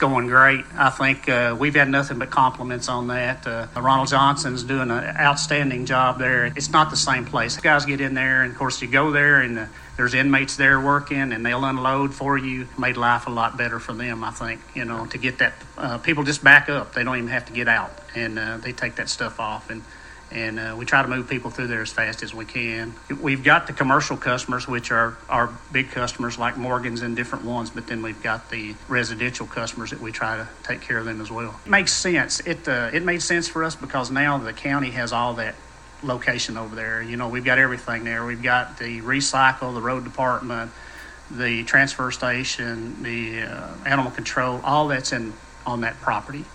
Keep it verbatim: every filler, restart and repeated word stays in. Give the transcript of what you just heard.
Going great. I think uh, we've had nothing but compliments on that. Uh, Ronald Johnson's doing an outstanding job there. It's not the same place. Guys get in there, and of course you go there, and uh, there's inmates there working, and they'll unload for you. Made life a lot better for them, I think. You know, to get that, uh, people just back up. They don't even have to get out, and uh, they take that stuff off, and and uh, we try to move people through there as fast as we can. We've got the commercial customers, which are our big customers like Morgan's and different ones, but then we've got the residential customers that we try to take care of them as well. It makes sense. It uh, it made sense for us because now the county has all that location over there. You know, we've got everything there. We've got the recycle, the road department, the transfer station, the uh, animal control, all that's in on that property.